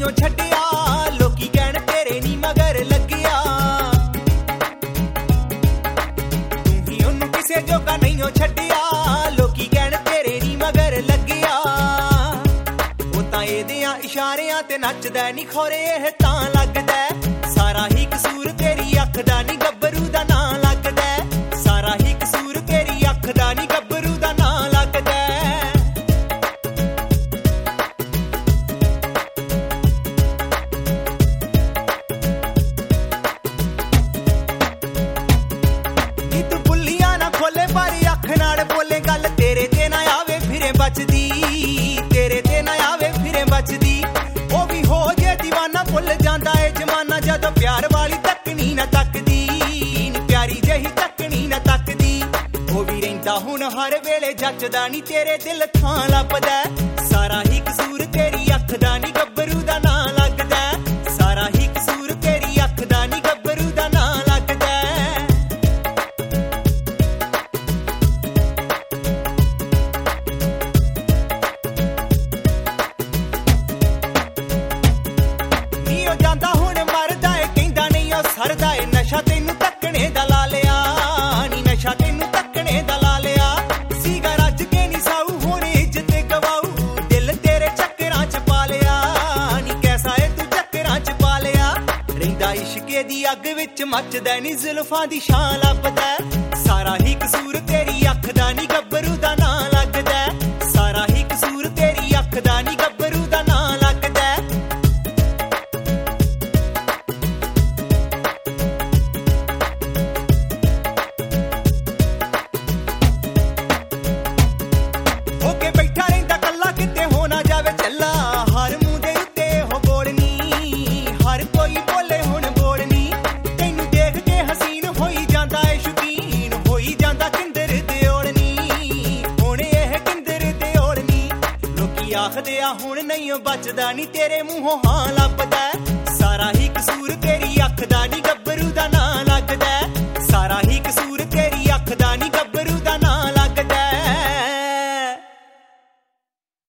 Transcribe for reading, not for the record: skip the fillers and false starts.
ਨਹੀਂਓ ਛੱਡਿਆ ਲੋਕੀ ਕਹਿਣ ਤੇਰੇ ਨੀ ਮਗਰ ਲੱਗਿਆ ਤੂੰ ਹੀ ਉਹਨੂੰ ਕਿਸੇ ਜੋਗਾ ਨਹੀਂਓ ਛੱਡਿਆ ਲੋਕੀ ਕਹਿਣ ਤੇਰੇ ਨੀ ਮਗਰ ਲੱਗਿਆ ਉਹ ਤਾਂ ਇਹਦਿਆਂ ਇਸ਼ਾਰਿਆਂ ਤੇ ਨੱਚਦਾ ਨੀ ਖੋਰੇ ਇਹ ਤਾਂ ਲੱਗਦਾ ਸਾਰਾ ਹੀ ਕਸੂਰ ਤੇਰੀ ਅੱਖ ਦਾ ਨੀ ਗੱਭਰੂ ਦਾ ਨਾਂ ਲੱਗਦਾ ਸਾਰਾ ਹੀ ਕਸੂਰ ਤੇਰੀ ਅੱਖ ਦਾ ਨੀ ਗੱਭਰੂ ਦਾ ਨਾਂ ਲੱਗਦਾ ਨੀ ਤੂੰ ਬੁੱਲੀਆਂ ਨਾ ਖੋਲੇ ਪਰ ਅੱਖ ਨਾਲ ਬੋਲੇ ਗੱਲ ਤੇਰੇ ਤੇ ਨਾ ਆਵੇ ਫਿਰੇ ਬਚਦੀ ਤੇਰੇ ਤੇ ਨਾ ਆਵੇ ਫਿਰੇ ਬਚਦੀ ਉਹ ਵੀ ਹੋ ਜੇ دیਵਾਨਾ ਭੁੱਲ ਜਾਂਦਾ ਏ ਜਮਾਨਾ ਜਦੋਂ ਪਿਆਰ ਵਾਲੀ ਤੱਕਣੀ ਨਾ ਤੱਕਦੀ ਨੀ ਪਿਆਰੀ ਜਹੀ ਤੱਕਣੀ ਨਾ ਤੱਕਦੀ ਉਹ ਵੀ ਰਹਿੰਦਾ ਹੁਣ ਹਰ ਵੇਲੇ ਜੱਚਦਾ ਨੀ ਤੇਰੇ ਦਿਲ ਥਾਂ ਲੱਭਦਾ ਸਾਰਾ ਹੀ ਕਸੂਰ ਤੇਰੀ ਅੱਖ ਦਾ ਨੀ ਗੱਭਰੂ ਦਾ ਨਾਂ ਲੱਗਦਾ ਸਾਰਾ ਹੀ ਕਸੂਰ ਤੇਰੀ ਅੱਖ ਦਾ ਨੀ ਗੱਭਰੂ ਦਾ ਨਾਂ ਲੱਗਦਾ ਨੀ ਉਹ ਜਾਂਦਾ ਹੁਣ ਮਰਦਾ ਏ ਕਹਿੰਦਾ ਨਹੀਂ ਉਹ ਸਰਦਾ ਏ ਨਸ਼ਾ ਤੈਨੂੰ ਤੱਕਣੇ ਦਾ ਲਾ ਲਿਆ ਨੀ ਨਸ਼ਾ ਤੈਨੂੰ ਤੱਕਣੇ ਦਾ ਲਾ ਲਿਆ ਸੀਗਾ ਰੱਜ ਕੇ ਨੀ ਸਾਊ ਹੁਣ ਇੱਜ਼ਤ ਗਵਾਊ ਦਿਲ ਤੇਰੇ ਚੱਕਰਾਂ ਚ ਪਾ ਲਿਆ ਨੀ ਕੈਸਾ ਏ ਤੂੰ ਚੱਕਰਾਂ ਚ ਪਾ ਲਿਆ ਰਹਿੰਦਾ ਇਸ਼ਕੇ ਦੀ ਅੱਗ ਵਿੱਚ ਮੱਚਦਾ ਨੀ ਜ਼ੁਲਫਾਂ ਦੀ ਛਾਂ ਲੱਭਦਾ ਸਾਰਾ ਹੀ ਕਸੂਰ ਤੇਰੀ ਅੱਖ ਦਾ ਨੀ ਗੱਭਰੂ ਦਾ ਨਾਂ ਲੱਗਦਾ ਸਾਰਾ ਹੀ ਕਸੂਰ ਤੇਰੀ ਅੱਖ ਦਾ ਨੀ ਗੱਭਰੂ ਦਾ ਨਾਂ ਲੱਗਦਾ ਹੋ ਕੇ ਬੈਠਾ ਰਹਿੰਦਾ ਕੱਲਾ ਕਿਤੇ ਹੋ ਨਾ ਜਾਵੇ ਚੱਲਾ ਹਰ ਮੂੰਹ ਦੇ ਉੱਤੇ ਉਹ ਬੋਲਣੀ ਹਰ ਕੋਈ ਬੋਲੇ ਹੁਣ ਬੋਲਣੀ ਤੈਨੂੰ ਦੇਖ ਕੇ ਹਸੀਨ ਹੋਈ ਜਾਂਦਾ ਏ ਸ਼ੁਕੀਨ ਹੋਈ ਜਾਂਦਾ ਕਿੰਦਰ ਦੇ ਓਲਣੀ ਹੁਣ ਇਹ ਕਿੰਦਰ ਦੇ ਓਲਣੀ ਲੋਕੀ ਆਖਦੇ ਆ ਹੁਣ ਨਹੀਂ ਉਹ ਬਚਦਾ ਨੀ ਤੇਰੇ ਮੂੰਹੋਂ ਹਾਂ ਲੱਭਦਾ ਸਾਰਾ ਹੀ ਕਸੂਰ ਤੇਰੀ ਅੱਖ ਦਾ ਨੀ ਗੱਭਰੂ ਦਾ ਨਾਂ